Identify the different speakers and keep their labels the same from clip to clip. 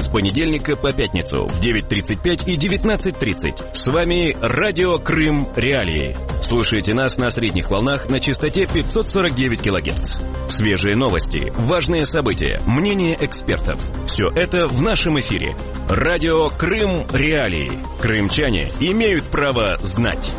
Speaker 1: с понедельника по пятницу в 9:35 и 19:30. С вами Радио Крым Реалии. Слушайте нас на средних волнах на частоте 549 кГц. Свежие новости, важные события, мнения экспертов. Все это в нашем эфире. Радио Крым Реалии. Крымчане имеют право знать.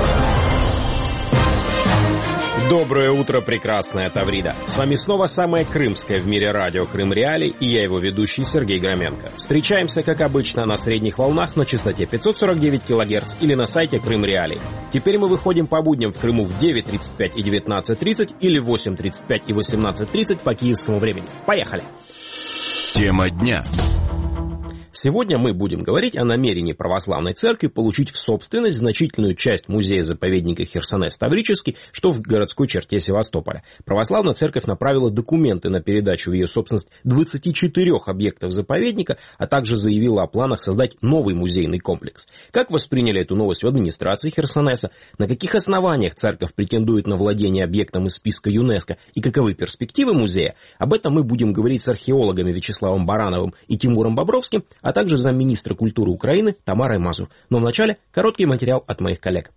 Speaker 2: Доброе утро, прекрасная Таврида. С вами снова самое крымское в мире радио Крым Реалии и я его ведущий Сергей Громенко. Встречаемся, как обычно, на средних волнах на частоте 549 кГц или на сайте Крым Реалии. Теперь мы выходим по будням в Крыму в 9:35 и 19:30 или в 8:35 и 18:30 по киевскому времени. Поехали!
Speaker 1: Тема дня.
Speaker 2: Сегодня мы будем говорить о намерении православной церкви получить в собственность значительную часть музея-заповедника Херсонес Таврический, что в городской черте Севастополя. Православная церковь направила документы на передачу в ее собственность 24 объектов заповедника, а также заявила о планах создать новый музейный комплекс. Как восприняли эту новость в администрации Херсонеса? На каких основаниях церковь претендует на владение объектом из списка ЮНЕСКО? И каковы перспективы музея? Об этом мы будем говорить с археологами Вячеславом Барановым и Тимуром Бобровским, а также замминистра культуры Украины Тамарой Мазур. Но вначале короткий материал от моих коллег.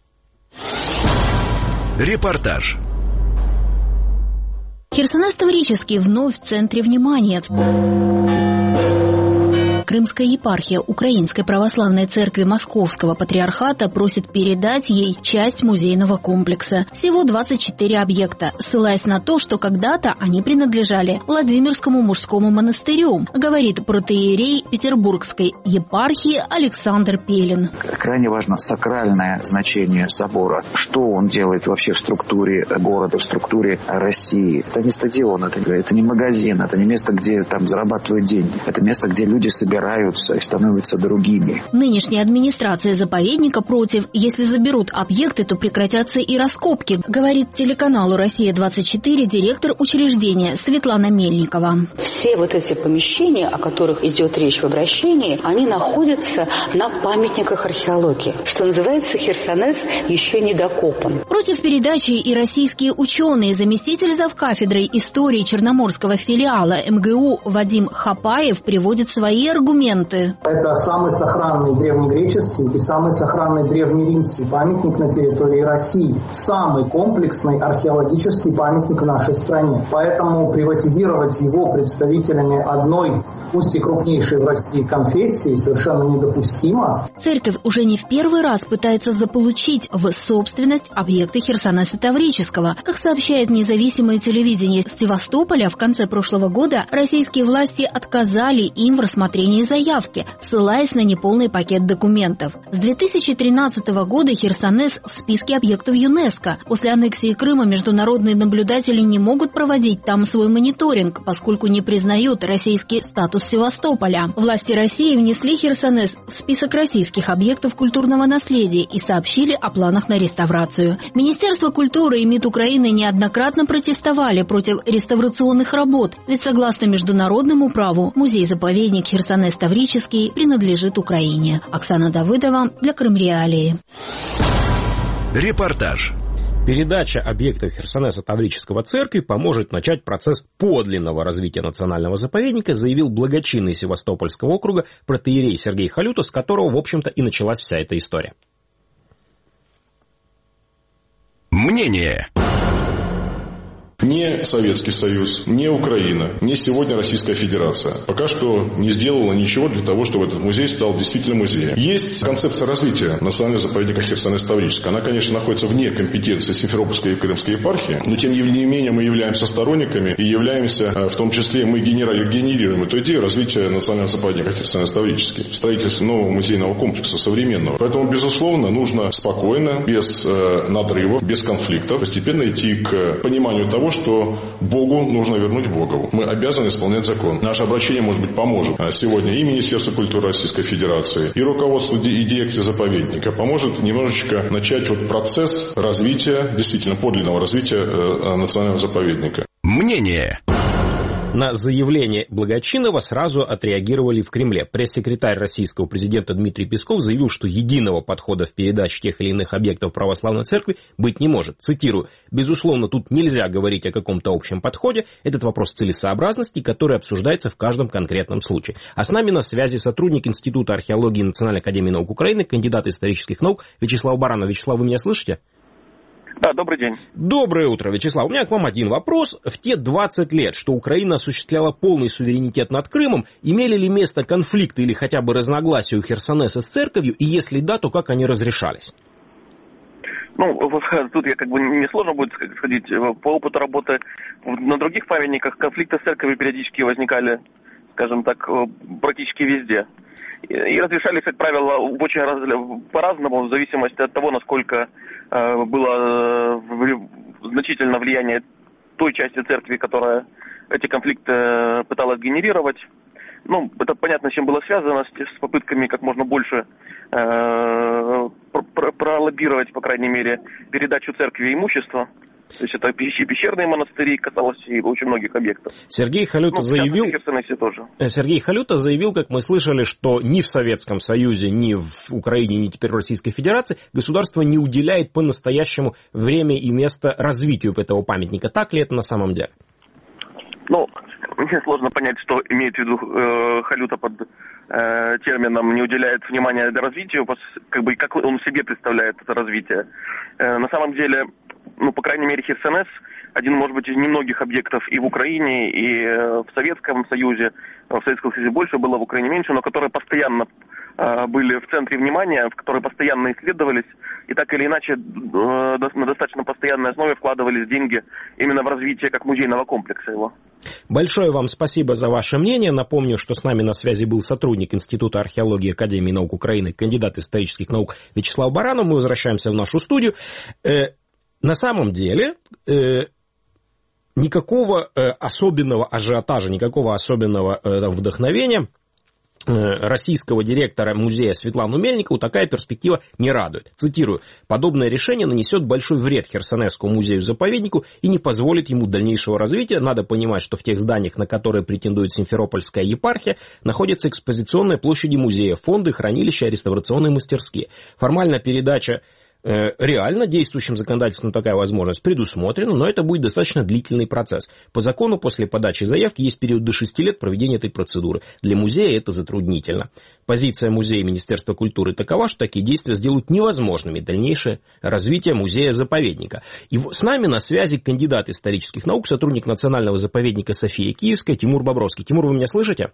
Speaker 1: Репортаж.
Speaker 3: Херсонес Таврический вновь в центре внимания. Крымская епархия Украинской Православной Церкви Московского Патриархата просит передать ей часть музейного комплекса. Всего 24 объекта, ссылаясь на то, что когда-то они принадлежали Владимирскому мужскому монастырю, говорит протоиерей Петербургской епархии Александр Пелин.
Speaker 4: Крайне важно сакральное значение собора. Что он делает вообще в структуре города, в структуре России. Это не стадион, это не магазин, это не место, где там зарабатывают деньги. Это место, где люди собираются и становятся другими.
Speaker 3: Нынешняя администрация заповедника против. Если заберут объекты, то прекратятся и раскопки, говорит телеканалу «Россия-24» директор учреждения Светлана Мельникова.
Speaker 5: Все вот эти помещения, о которых идет речь в обращении, они находятся на памятниках археологии. Что называется, Херсонес еще не докопан.
Speaker 3: Против передачи и российские ученые. Заместитель завкафедрой истории Черноморского филиала МГУ Вадим Хапаев приводит свои аргументы.
Speaker 6: Это самый сохранный древнегреческий и самый сохранный древнеримский памятник на территории России. Самый комплексный археологический памятник в нашей стране. Поэтому приватизировать его представителями одной, пусть и крупнейшей в России конфессии, совершенно недопустимо.
Speaker 3: Церковь уже не в первый раз пытается заполучить в собственность объекты Херсонеса Таврического. Как сообщает независимое телевидение Севастополя, в конце прошлого года российские власти отказали им в рассмотрении заявки, ссылаясь на неполный пакет документов. С 2013 года Херсонес в списке объектов ЮНЕСКО. После аннексии Крыма международные наблюдатели не могут проводить там свой мониторинг, поскольку не признают российский статус Севастополя. Власти России внесли Херсонес в список российских объектов культурного наследия и сообщили о планах на реставрацию. Министерство культуры и МИД Украины неоднократно протестовали против реставрационных работ, ведь согласно международному праву музей-заповедник Херсонес Таврический принадлежит Украине. Оксана Давыдова для Крым Реалии.
Speaker 1: Репортаж.
Speaker 2: Передача объектов Херсонеса Таврического церкви поможет начать процесс подлинного развития национального заповедника, заявил благочинный Севастопольского округа протоиерей Сергей Халюта, с которого, в общем-то, и началась вся эта история.
Speaker 1: Мнение.
Speaker 7: Ни Советский Союз, ни Украина, ни сегодня Российская Федерация пока что не сделала ничего для того, чтобы этот музей стал действительно музеем. Есть концепция развития национального заповедника Херсонес Таврический. Она, конечно, находится вне компетенции Симферопольской и Крымской епархии, но тем не менее мы являемся сторонниками и являемся, в том числе, мы генерируем эту идею развития национального заповедника Херсонес Таврический, строительства нового музейного комплекса современного. Поэтому, безусловно, нужно спокойно, без надрывов, без конфликтов, постепенно идти к пониманию того, что Богу нужно вернуть Богову. Мы обязаны исполнять закон. Наше обращение, может быть, поможет сегодня и Министерству культуры Российской Федерации, и руководству и дирекции заповедника. Поможет немножечко начать процесс развития, действительно подлинного развития национального заповедника.
Speaker 1: Мнение.
Speaker 2: На заявление Благочинова сразу отреагировали в Кремле. Пресс-секретарь российского президента Дмитрий Песков заявил, что единого подхода в передаче тех или иных объектов православной церкви быть не может. Цитирую: «Безусловно, тут нельзя говорить о каком-то общем подходе. Этот вопрос целесообразности, который обсуждается в каждом конкретном случае». А с нами на связи сотрудник Института археологии Национальной академии наук Украины, кандидат исторических наук Вячеслав Баранов. Вячеслав, вы меня слышите?
Speaker 8: Да, добрый день.
Speaker 2: Доброе утро, Вячеслав. У меня к вам один вопрос. В те 20 лет, что Украина осуществляла полный суверенитет над Крымом, имели ли место конфликты или хотя бы разногласия у Херсонеса с церковью? И если да, то как они разрешались?
Speaker 8: Ну, тут я не сложно будет сходить. По опыту работы на других памятниках конфликты с церковью периодически возникали, скажем так, практически везде. И разрешались, как правило, очень по-разному, в зависимости от того, насколько было значительное влияние той части церкви, которая эти конфликты пыталась генерировать. Ну, это понятно, с чем было связано, с попытками как можно больше пролоббировать, по крайней мере, передачу церкви имущества. То есть это пещерные монастыри, касалось и очень многих объектов.
Speaker 2: Сергей Халюта заявил, как мы слышали, что ни в Советском Союзе, ни в Украине, ни теперь в Российской Федерации государство не уделяет по-настоящему время и место развитию этого памятника. Так ли это на самом деле?
Speaker 8: Ну, мне сложно понять, что имеет в виду Халюта под термином «не уделяет внимания развитию», как он себе представляет это развитие. На самом деле, по крайней мере, Херсонес один, может быть, из немногих объектов и в Украине, и в Советском Союзе. В Советском Союзе больше было, в Украине меньше, но которые постоянно были в центре внимания, которые постоянно исследовались, и так или иначе на достаточно постоянной основе вкладывались деньги именно в развитие как музейного комплекса его.
Speaker 2: Большое вам спасибо за ваше мнение. Напомню, что с нами на связи был сотрудник Института археологии Академии наук Украины, кандидат исторических наук Вячеслав Баранов. Мы возвращаемся в нашу студию. На самом деле, никакого особенного ажиотажа, никакого особенного вдохновения российского директора музея Светлану Мельникову такая перспектива не радует. Цитирую: «Подобное решение нанесет большой вред Херсонесскому музею-заповеднику и не позволит ему дальнейшего развития. Надо понимать, что в тех зданиях, на которые претендует Симферопольская епархия, находятся экспозиционные площади музея, фонды, хранилища, реставрационные мастерские. Формальная передача реально действующим законодательством такая возможность предусмотрена, но это будет достаточно длительный процесс. По закону после подачи заявки есть период до 6 лет проведения этой процедуры. Для музея это затруднительно. Позиция музея и Министерства культуры такова, что такие действия сделают невозможными дальнейшее развитие музея-заповедника». И с нами на связи кандидат исторических наук, сотрудник Национального заповедника София Киевская Тимур Бобровский. Тимур, вы меня слышите?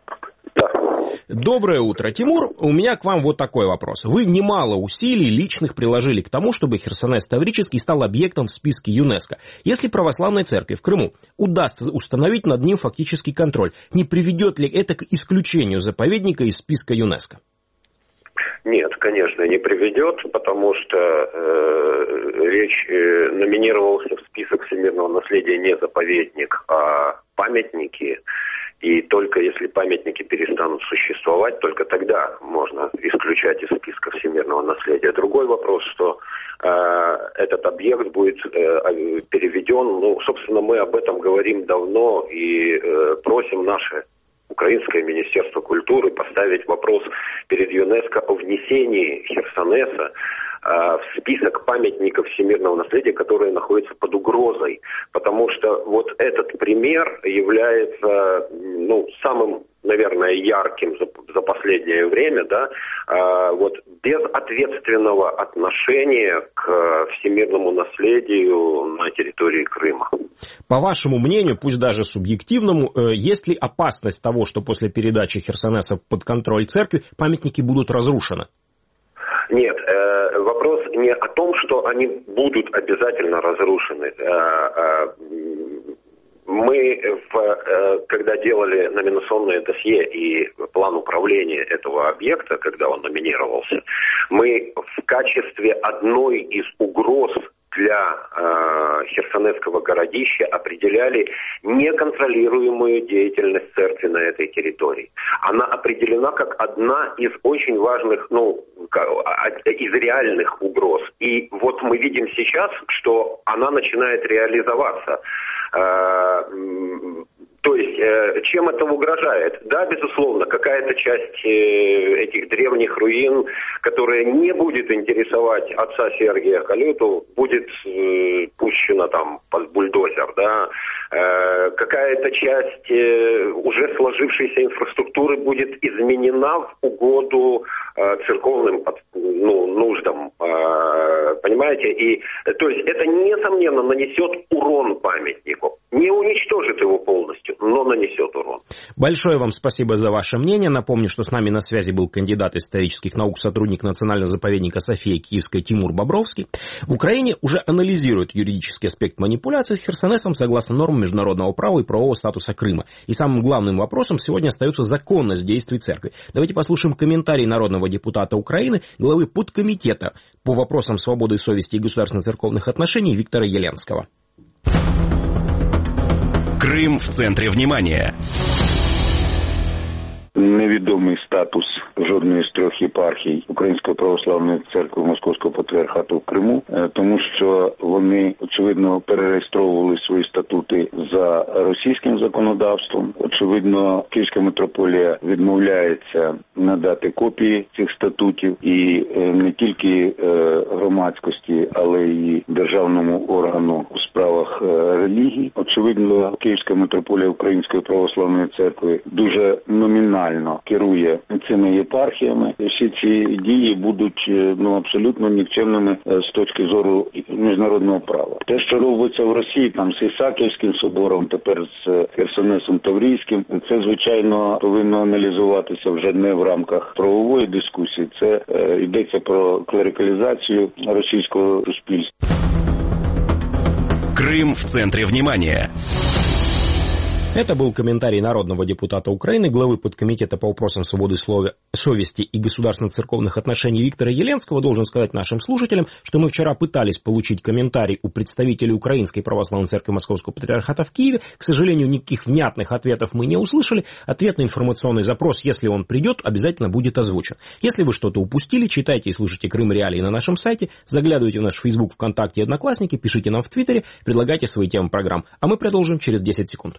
Speaker 2: Доброе утро, Тимур. У меня к вам вот такой вопрос. Вы немало усилий личных приложили к тому, чтобы Херсонес Таврический стал объектом в списке ЮНЕСКО. Если православной церкви в Крыму удастся установить над ним фактический контроль, не приведет ли это к исключению заповедника из списка ЮНЕСКо?
Speaker 9: Нет, конечно, не приведет, потому что речь номинировался в список всемирного наследия не заповедник, а памятники. И только если памятники перестанут существовать, только тогда можно исключать из списка всемирного наследия. Другой вопрос, что этот объект будет переведен. Собственно, мы об этом говорим давно и просим наше Украинское Министерство культуры поставить вопрос перед ЮНЕСКО о внесении Херсонеса в список памятников всемирного наследия, которые находятся под угрозой. Потому что вот этот пример является самым, наверное, ярким за последнее время, вот безответственного отношения к всемирному наследию на территории Крыма.
Speaker 2: По вашему мнению, пусть даже субъективному, есть ли опасность того, что после передачи Херсонеса под контроль церкви памятники будут разрушены?
Speaker 9: Нет, вопрос не о том, что они будут обязательно разрушены. Мы, когда делали номинационное досье и план управления этого объекта, когда он номинировался, мы в качестве одной из угроз для Херсонесского городища определяли неконтролируемую деятельность церкви на этой территории. Она определена как одна из очень важных, из реальных угроз. И вот мы видим сейчас, что она начинает реализоваться. То есть, чем это угрожает? Да, безусловно, какая-то часть этих древних руин, которая не будет интересовать отца Сергия Халюту, будет пущена там под бульдозер, да. Какая-то часть уже сложившейся инфраструктуры будет изменена в угоду церковным нуждам, понимаете? И, то есть, это, несомненно, нанесет урон памятнику. Не уничтожит его полностью, но нанесет урон.
Speaker 2: Большое вам спасибо за ваше мнение. Напомню, что с нами на связи был кандидат исторических наук, сотрудник Национального заповедника София Киевская Тимур Бобровский. В Украине уже анализируют юридический аспект манипуляций с Херсонесом согласно нормам международного права и правового статуса Крыма. И самым главным вопросом сегодня остается законность действий церкви. Давайте послушаем комментарий народного депутата Украины, главы подкомитета по вопросам свободы совести и государственно-церковных отношений Виктора Еленского.
Speaker 1: Крым в центре внимания.
Speaker 10: Невідомий статус жодної з трьох єпархій Української православної церкви Московського патріархату в Криму, тому що вони, очевидно, перереєстровували свої статути за російським законодавством. Очевидно, Київська митрополія відмовляється надати копії цих статутів і не тільки громадськості, але й державному органу у справах релігії. Очевидно, Київська митрополія Української православної церкви дуже номінально керує цими єпархіями. Всі ці дії будуть абсолютно нікчемними з точки зору міжнародного права. Те, що робиться в Росії, там з Ісааківським собором, тепер з Херсонесом Таврійським, це, звичайно, повинно аналізуватися вже не в рамках правової дискусії. Це йдеться про клерикалізацію російського суспільства.
Speaker 1: Крым в центре внимания.
Speaker 2: Это был комментарий народного депутата Украины, главы подкомитета по вопросам свободы совести и государственно-церковных отношений Виктора Еленского. Должен сказать нашим слушателям, что мы вчера пытались получить комментарий у представителей Украинской православной церкви Московского патриархата в Киеве. К сожалению, никаких внятных ответов мы не услышали. Ответ на информационный запрос, если он придет, обязательно будет озвучен. Если вы что-то упустили, читайте и слушайте Крым Реалии на нашем сайте, заглядывайте в наш Facebook, ВКонтакте и Одноклассники, пишите нам в Твиттере, предлагайте свои темы программ. А мы продолжим через 10 секунд.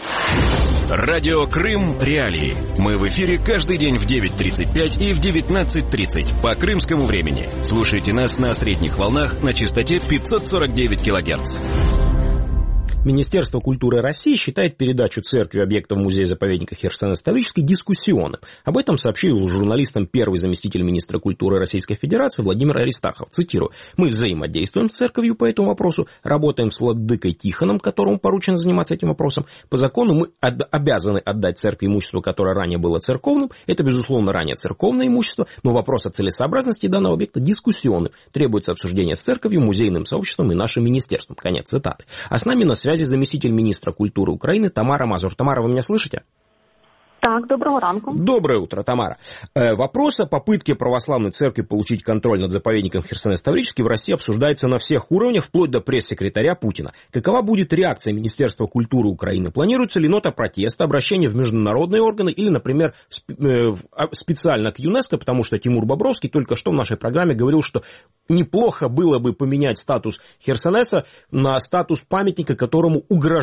Speaker 1: Радио Крым Реалии. Мы в эфире каждый день в 9:35 и в 19:30 по крымскому времени. Слушайте нас на средних волнах на частоте 549 кГц.
Speaker 2: Министерство культуры России считает передачу церкви объектов музея-заповедника Херсонес Таврический дискуссионным. Об этом сообщил журналистам первый заместитель министра культуры Российской Федерации Владимир Аристархов. Цитирую. «Мы взаимодействуем с церковью по этому вопросу, работаем с владыкой Тихоном, которому поручено заниматься этим вопросом. По закону мы обязаны отдать церкви имущество, которое ранее было церковным. Это, безусловно, ранее церковное имущество, но вопрос о целесообразности данного объекта дискуссионный. Требуется обсуждение с церковью, музейным сообществом и нашим министерством». Конец цитаты. А с нами на связи заместитель министра культуры Украины Тамара Мазур. Тамара, вы меня слышите?
Speaker 11: Так, доброго ранку.
Speaker 2: Доброе утро, Тамара. Вопрос о попытке православной церкви получить контроль над заповедником Херсонес Таврический в России обсуждается на всех уровнях, вплоть до пресс-секретаря Путина. Какова будет реакция Министерства культуры Украины? Планируется ли нота протеста, обращение в международные органы или, например, специально к ЮНЕСКО, потому что Тимур Бобровский только что в нашей программе говорил, что неплохо было бы поменять статус Херсонеса на статус памятника, которому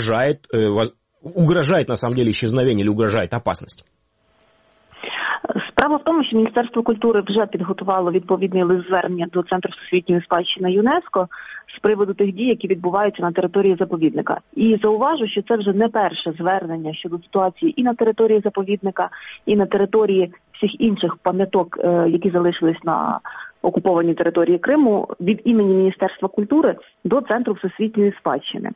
Speaker 2: угрожает на самом деле исчезновение или угрожает опасность?
Speaker 11: Справа в тому, що Міністерство культури вже підготувало відповідний лист звернення до Центру всесвітньої спадщини ЮНЕСКО з приводу тих дій, які відбуваються на території заповідника. І зауважу, що це вже не перше звернення щодо ситуації і на території заповідника, і на території всіх інших пам'яток, які залишились на окупованій території Криму, від імені Міністерства культури до Центру всесвітньої спадщини.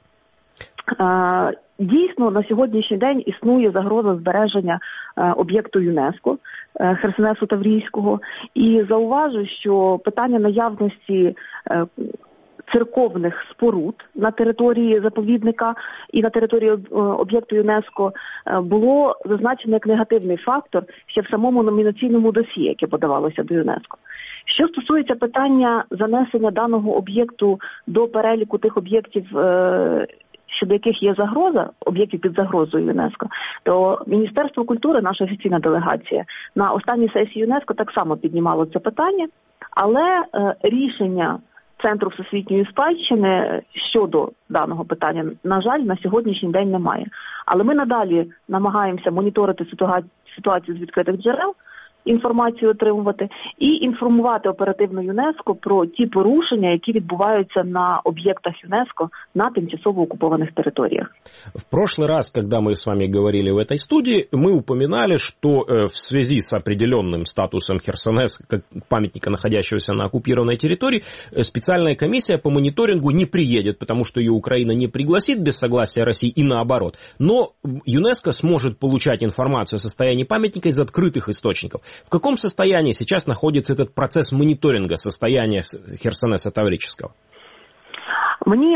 Speaker 11: Дійсно, на сьогоднішній день існує загроза збереження об'єкту ЮНЕСКО Херсонесу Таврійського. І зауважу, що питання наявності церковних споруд на території заповідника і на території об'єкту ЮНЕСКО було зазначено як негативний фактор ще в самому номінаційному досьє, яке подавалося до ЮНЕСКО. Що стосується питання занесення даного об'єкту до переліку тих об'єктів, щодо яких є загроза, об'єктів під загрозою ЮНЕСКО, то Міністерство культури, наша офіційна делегація, на останній сесії ЮНЕСКО так само піднімало це питання, але рішення Центру всесвітньої спадщини щодо даного питання, на жаль, на сьогоднішній день немає. Але ми надалі намагаємося моніторити ситуацію з відкритих джерел, інформацію отримувати і інформувати оперативно ЮНЕСКО про ті порушення, які відбуваються на объектах ЮНЕСКО на тимчасово оккупованных территориях.
Speaker 2: В прошлый раз, когда мы с вами говорили в этой студии, мы упоминали, что в связи с определенным статусом Херсонес, как памятника, находящегося на оккупированной территории, специальная комиссия по мониторингу не приедет, потому что ее Украина не пригласит без согласия России и наоборот. Но ЮНЕСКО сможет получать информацию о состоянии памятника из открытых источников. В каком состоянии сейчас находится этот процесс мониторинга состояния Херсонеса Таврического?
Speaker 11: Мені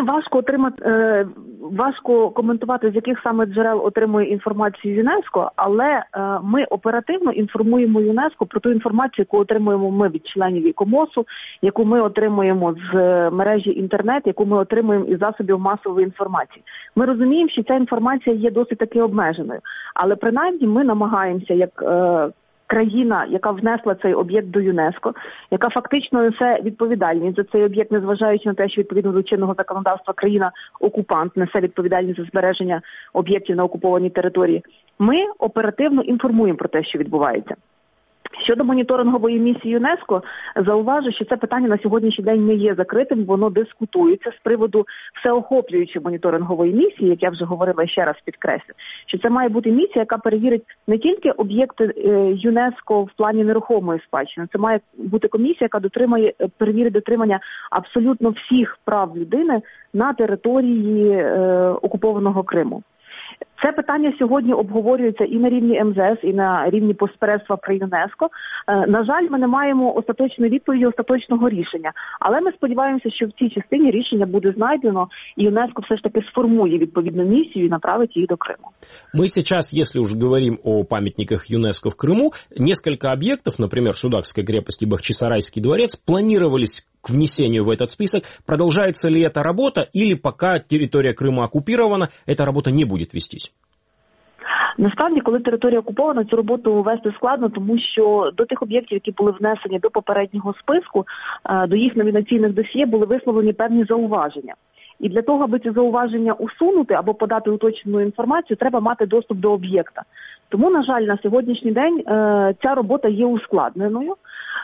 Speaker 11: важко коментувати, з яких саме джерел отримує інформацію ЮНЕСКО, але ми оперативно інформуємо ЮНЕСКО про ту інформацію, яку отримуємо ми від членів ІКОМОСу, яку ми отримуємо з мережі інтернет, яку ми отримуємо із засобів масової інформації. Ми розуміємо, що ця інформація є досить таки обмеженою, але принаймні ми намагаємося, як країна, яка внесла цей об'єкт до ЮНЕСКО, яка фактично несе відповідальність за цей об'єкт, незважаючи на те, що відповідно до чинного законодавства країна-окупант несе відповідальність за збереження об'єктів на окупованій території, ми оперативно інформуємо про те, що відбувається. Щодо моніторингової місії ЮНЕСКО, зауважу, що це питання на сьогоднішній день не є закритим, воно дискутується з приводу всеохоплюючої моніторингової місії, як я вже говорила, ще раз підкреслю, що це має бути місія, яка перевірить не тільки об'єкти ЮНЕСКО в плані нерухомої спадщини, це має бути комісія, яка перевірить дотримання абсолютно всіх прав людини на території окупованого Криму. Це питання сьогодні обговорюється і на рівні МЗС, і на рівні постпредства при ЮНЕСКО. На жаль, ми не маємо остаточної відповіді, остаточного рішення. Але ми сподіваємося, що в цій частині рішення буде знайдено, і ЮНЕСКО все ж таки сформує відповідну місію і направить її до Крыму.
Speaker 2: Мы сейчас, если уж говорим о памятниках ЮНЕСКО в Крыму, несколько объектов, например, Судакская крепость и Бахчисарайский дворец, планировались к внесению в этот список. Продолжается ли эта работа, или пока территория Крыма оккупирована, эта работа не будет вестись?
Speaker 11: Насправді, коли територія окупована, цю роботу вести складно, тому що до тих об'єктів, які були внесені до попереднього списку, до їх номінаційних досьє були висловлені певні зауваження. І для того, аби ці зауваження усунути або подати уточнену інформацію, треба мати доступ до об'єкта. Тому, на жаль, на сьогоднішній день ця робота є ускладненою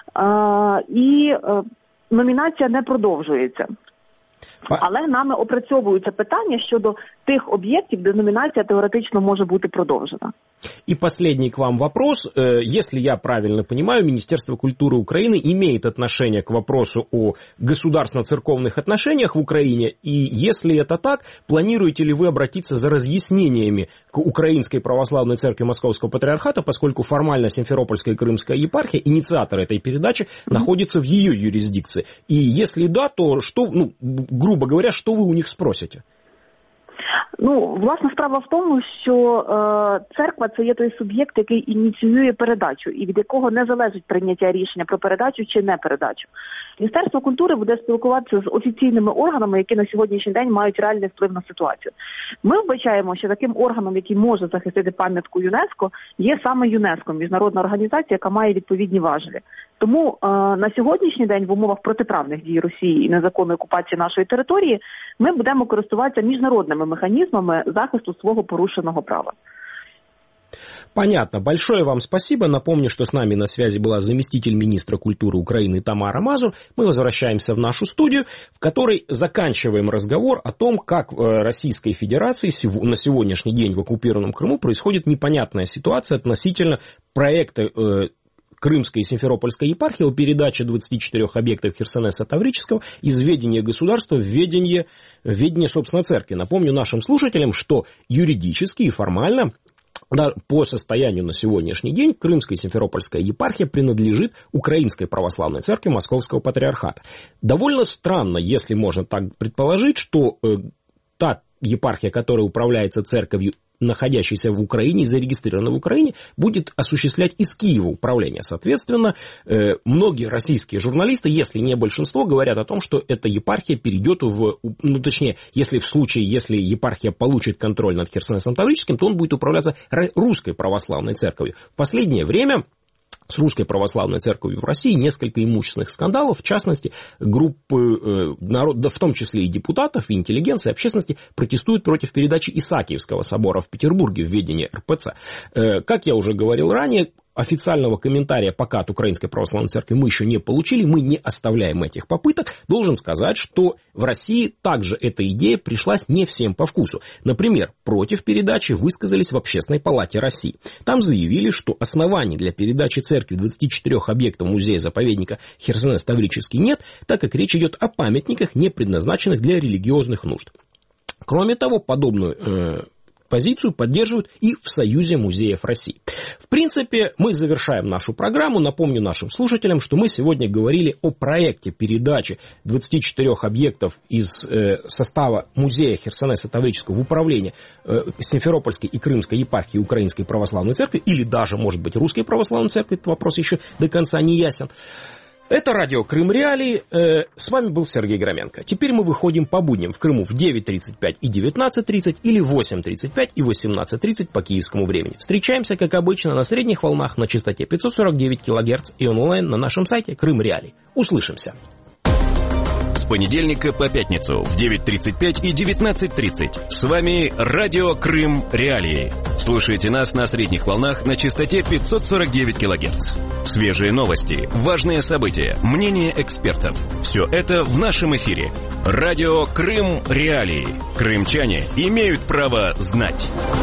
Speaker 11: і номінація не продовжується. Але нами опрацьовуються питання щодо тих об'єктів, де номінація теоретично може бути продовжена.
Speaker 2: И последний к вам вопрос. Если я правильно понимаю, Министерство культуры Украины имеет отношение к вопросу о государственно-церковных отношениях в Украине. И если это так, планируете ли вы обратиться за разъяснениями к Украинской православной церкви Московского патриархата, поскольку формально Симферопольская и Крымская епархия, инициатор этой передачи, находится в ее юрисдикции? И если да, то что, грубо говоря, что вы у них спросите?
Speaker 11: Власна справа в тому, що церква – це є той суб'єкт, який ініціює передачу, і від якого не залежить прийняття рішення про передачу чи не передачу. Міністерство культури буде спілкуватися з офіційними органами, які на сьогоднішній день мають реальний вплив на ситуацію. Ми вбачаємо, що таким органом, який може захистити пам'ятку ЮНЕСКО, є саме ЮНЕСКО, міжнародна організація, яка має відповідні важелі. Тому на сьогоднішній день в умовах протиправних дій Росії і незаконної окупації нашої території ми будемо користуватися міжнародними механізмами захисту свого порушеного права.
Speaker 2: Понятно. Большое вам спасибо. Напомню, что с нами на связи была заместитель министра культуры Украины Тамара Мазур. Мы возвращаемся в нашу студию, в которой заканчиваем разговор о том, как в Российской Федерации на сегодняшний день в оккупированном Крыму происходит непонятная ситуация относительно проекта Крымской и Симферопольской епархии о передаче 24 объектов Херсонеса Таврического из ведения государства в ведение, собственно, церкви. Напомню нашим слушателям, что юридически и формально по состоянию на сегодняшний день Крымская и Симферопольская епархия принадлежит Украинской православной церкви Московского патриархата. Довольно странно, если можно так предположить, что та епархия, которая управляется церковью, находящаяся в Украине, зарегистрирована в Украине, будет осуществлять из Киева управление. Соответственно, многие российские журналисты, если не большинство, говорят о том, что эта епархия перейдет если епархия получит контроль над Херсонесом Таврическим, то он будет управляться русской православной церковью. В последнее время с Русской Православной Церковью в России несколько имущественных скандалов, в частности, группы народа, в том числе и депутатов, и интеллигенции, и общественности, протестуют против передачи Исаакиевского собора в Петербурге в ведение РПЦ. Как я уже говорил ранее, официального комментария пока от Украинской Православной Церкви мы еще не получили, мы не оставляем этих попыток. Должен сказать, что в России также эта идея пришлась не всем по вкусу. Например, против передачи высказались в Общественной палате России. Там заявили, что оснований для передачи церкви 24 объектов музея-заповедника Херсонес Таврический нет, так как речь идет о памятниках, не предназначенных для религиозных нужд. Кроме того, подобную позицию поддерживают и в Союзе музеев России. В принципе, мы завершаем нашу программу. Напомню нашим слушателям, что мы сегодня говорили о проекте передачи 24 объектов из состава музея Херсонеса Таврического в управление Симферопольской и Крымской епархии Украинской Православной Церкви, или даже, может быть, Русской Православной Церкви, этот вопрос еще до конца не ясен. Это радио Крым Реалии. С вами был Сергей Громенко. Теперь мы выходим по будням в Крыму в 9:35 и 19:30 или 8:35 и 18:30 по киевскому времени. Встречаемся, как обычно, на средних волнах на частоте 549 кГц и онлайн на нашем сайте Крым Реалии. Услышимся.
Speaker 1: С понедельника по пятницу в 9:35 и 19:30. С вами радио Крым Реалии. Слушайте нас на средних волнах на частоте 549 кГц. Свежие новости, важные события, мнения экспертов. Все это в нашем эфире. Радио Крым Реалии. Крымчане имеют право знать.